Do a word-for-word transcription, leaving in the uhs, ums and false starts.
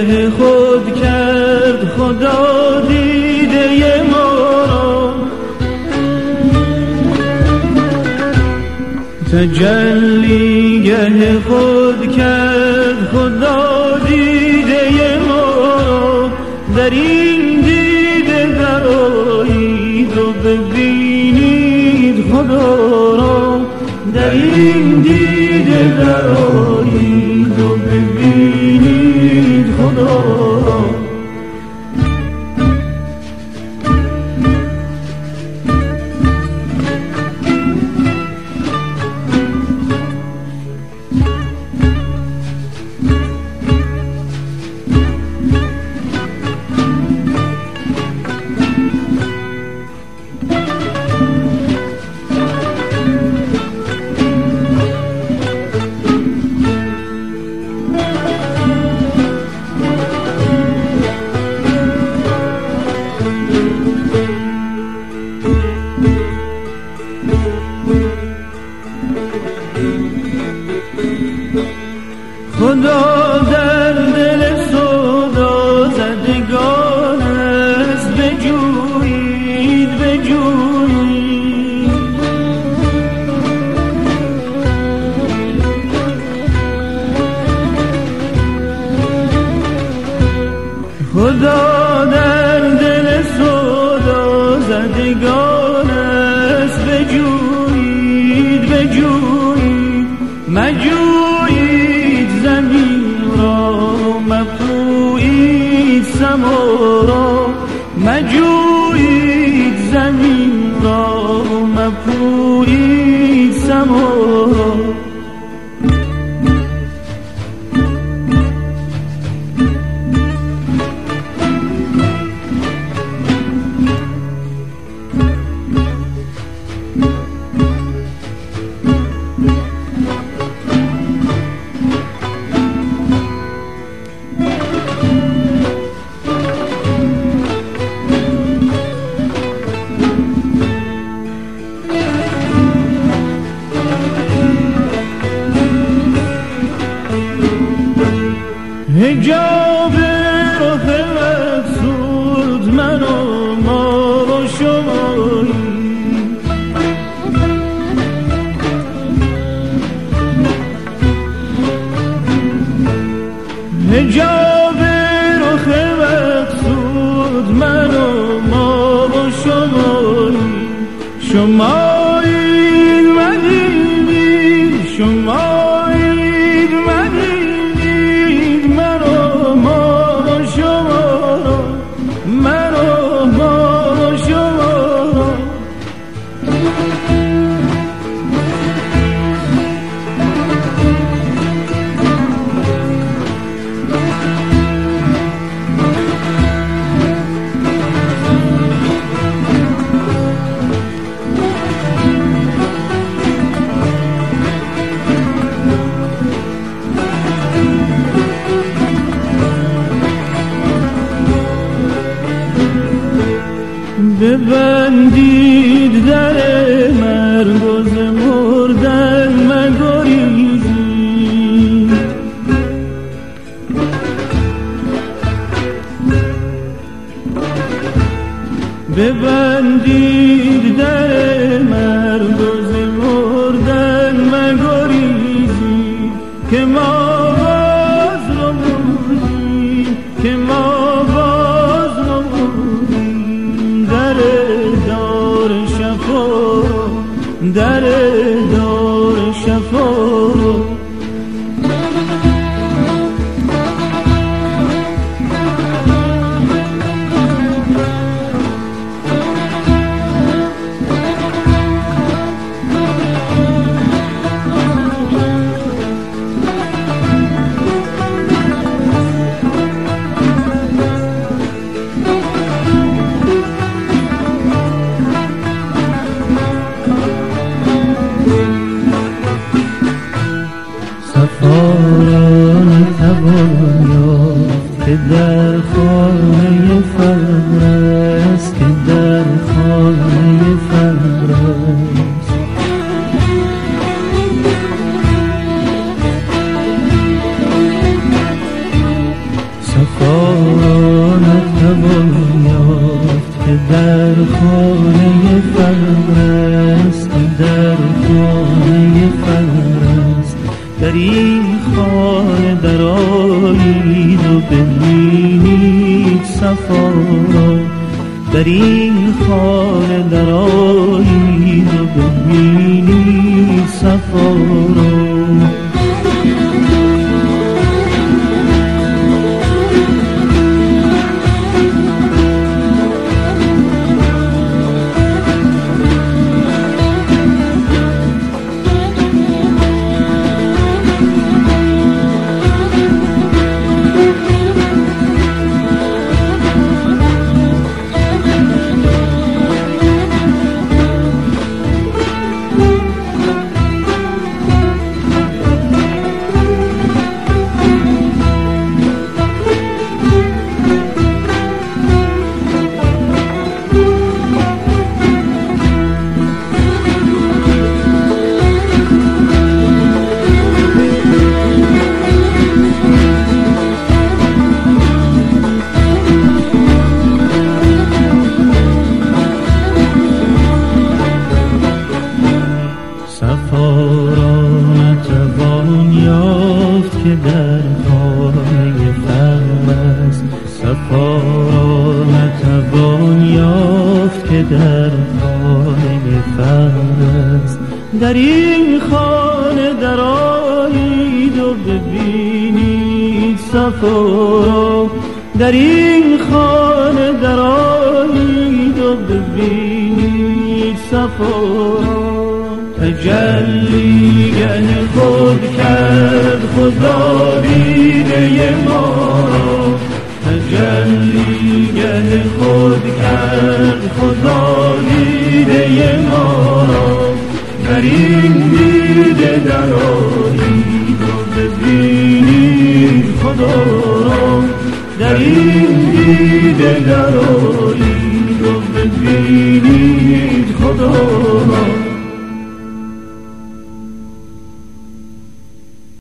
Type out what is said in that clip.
دیده خود کرد خدا دیده ما را، تجلیگه خود کرد خدا دیده ما را. در این دیده درآیید و ببینید خدا را، در این دیده درآیید و ببینید خدا را. خدا در دل سودا زدگان است، بجویید بجویید. خدا در دل سودا زدگان است، بجویید بجویید. مجویید زمین را، مپویید سما را. مجویید زمین را، مپویید سما را. حجاب رخ مقصود من و ما و شمایی، حجاب رخ مقصود من و ما و شمایی. شمایید مدینید، شمایید مدینید. من و ما و شما، من و ما و شما. ببندید در مرگ و ز مردن مگریزید. ببندید در مرگ و ز مردن مگریزید. که ما باز نمودیم، که ما باز نمودیم. در دار شفا، در دار شفا. که در خانه فقر است، که در خانه فقر است. صفا خانه درآیید و ببینید صفا را، در این خانه درآیید و ببینید صفا را. که در خانه فقر است، صفا را نتوان یافت که در خانه فقر است. در این خانه درآیید و ببینید صفا را، در این خانه درآیید و ببینید صفا را. تجلیگه خود کرد خدا دیده ما را، تجلیگه خود کرد خدا دیده ما را. در این دیده درآیید و ببینید خدا را، در این